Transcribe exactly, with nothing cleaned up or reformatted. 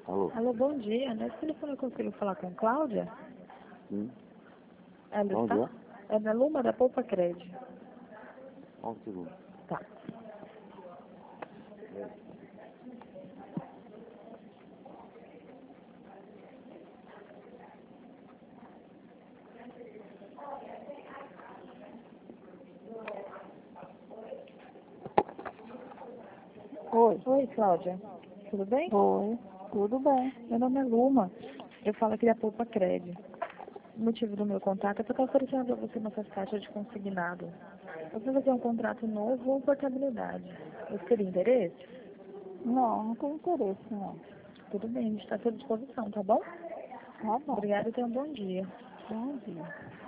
Alô? Alô, bom dia. Nesse telefone eu consigo falar com Cláudia? Sim. Ela Bom está? dia. É na Luma da Poupa Crédito. Só um segundo. Tá. Oi. Oi, Cláudia. Tudo bem? Oi. Tudo bem. Meu nome é Luma. Eu falo aqui da Poupa Crédito. O motivo do meu contato é porque eu estou oferecendo para você nossas taxas de consignado. Você vai fazer um contrato novo ou portabilidade. Você teria interesse? Não, não tenho interesse, não. Tudo bem, a gente está à sua disposição, tá bom? Tá bom. Obrigada e tenha um bom dia. Bom dia.